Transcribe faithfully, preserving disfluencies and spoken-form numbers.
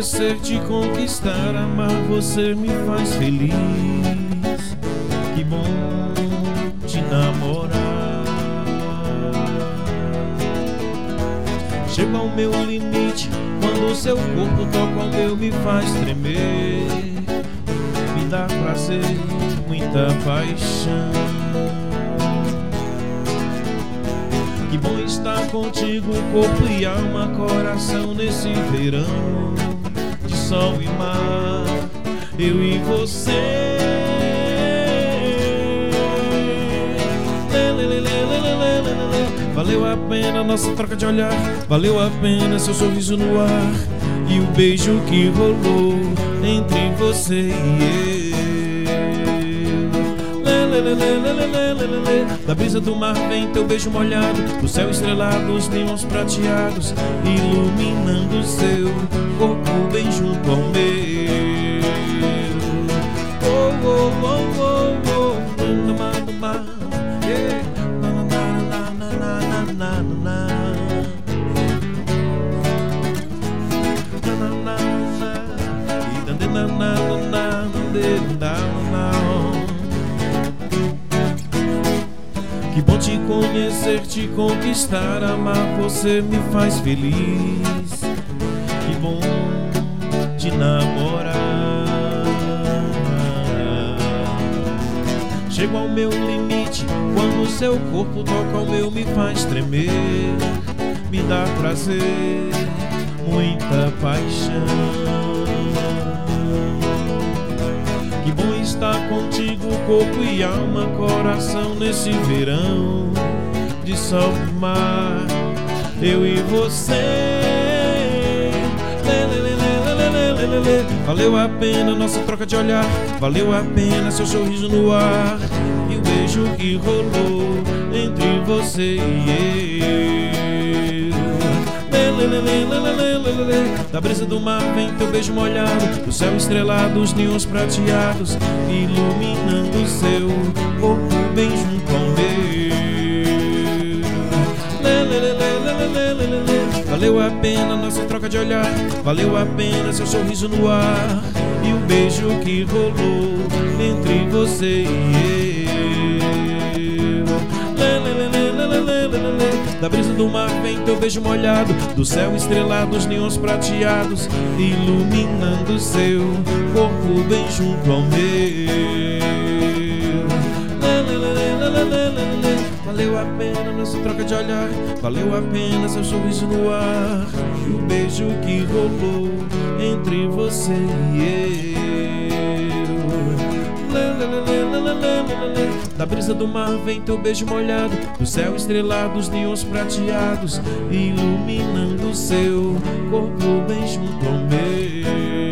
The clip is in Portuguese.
conhecer, te conquistar, amar você me faz feliz. Que bom te namorar. Chego ao meu limite quando o seu corpo toca ao meu, me faz tremer. Me dá prazer, muita paixão. Que bom estar contigo, corpo e alma, coração, nesse verão de sol e mar, eu e você. Valeu a pena nossa troca de olhar, valeu a pena seu sorriso no ar e o beijo que rolou entre você e eu. Da brisa do mar vem teu beijo molhado, do céu estrelado, os neons prateados, iluminando seu corpo bem junto ao meu. Oh, oh, oh, oh, oh, no mar, no mar, yeah. Na, na, na, na, na, na, na, na. Na, na, na, na, na, na, na, na. Que bom te conhecer, te conquistar, amar você me faz feliz. Que bom te namorar. Chego ao meu limite quando o seu corpo toca ao meu, me faz tremer. Me dá prazer, muita paixão. Que bom estar contigo, corpo e alma, coração, nesse verão de sol e mar, eu e você. Valeu a pena nossa troca de olhar, valeu a pena seu sorriso no ar e o beijo que rolou entre você e eu. Da brisa do mar vem teu beijo molhado, do céu estrelado, os neons prateados, iluminando seu corpo bem junto ao meu. Valeu a pena nossa troca de olhar, valeu a pena seu sorriso no ar e o beijo que rolou entre você e eu. Da brisa do mar vem teu beijo molhado, do céu estrelado, os neons prateados, iluminando seu corpo bem junto ao meu. Valeu a pena nossa troca de olhar, valeu a pena seu sorriso no ar e o beijo que rolou entre você e eu. Da brisa do mar vem teu beijo molhado, do céu estrelado, os neons prateados, iluminando seu corpo bem junto ao meu.